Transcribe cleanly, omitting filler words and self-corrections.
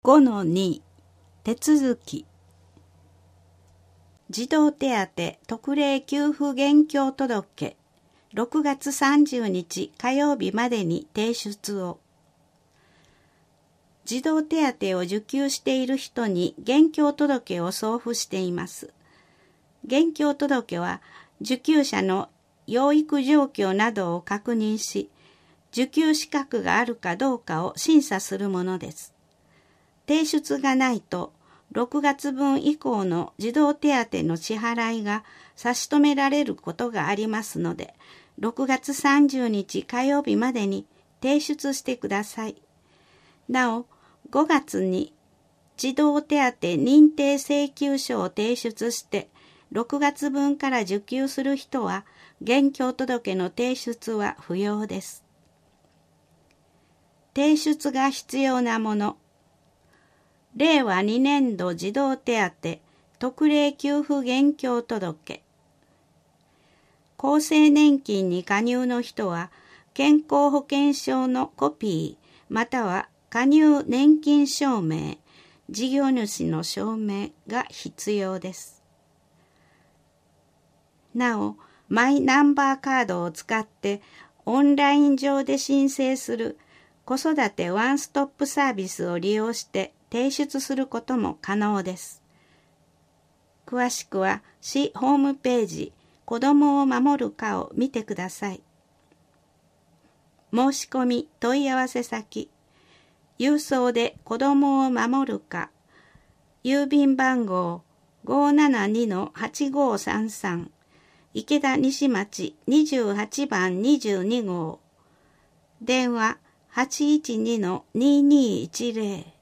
5-2 手続き児童手当特例給付現況届6月30日火曜日までに提出を。児童手当を受給している人に現況届を送付しています。現況届は受給者の養育状況などを確認し、受給資格があるかどうかを審査するものです。提出がないと6月分以降の児童手当の支払いが差し止められることがありますので、6月30日火曜日までに提出してください。なお、5月に児童手当認定請求書を提出して6月分から受給する人は現況届の提出は不要です。提出が必要なもの。令和2年度児童手当特例給付現況届。厚生年金に加入の人は健康保険証のコピーまたは加入年金証明、事業主の証明が必要です。なお、マイナンバーカードを使ってオンライン上で申請する子育てワンストップサービスを利用して提出することも可能です。詳しくは市ホームページ子どもを守る課を見てください。申し込み問い合わせ先、郵送で子どもを守る課、郵便番号 572-8533 池田西町28番22号、電話 812-2210